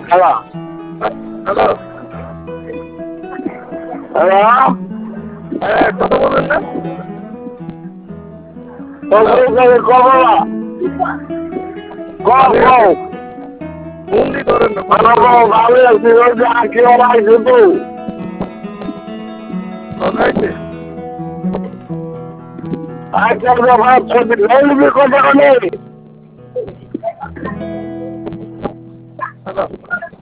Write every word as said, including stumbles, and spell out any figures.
hello hello hello হ্যাঁ কথা বলবেন না কবলা কম কম বন্দি করেন না ভালো আছি কি ওরা শুধু কথাইছে আচ্ছা কথা নেই হ্যালো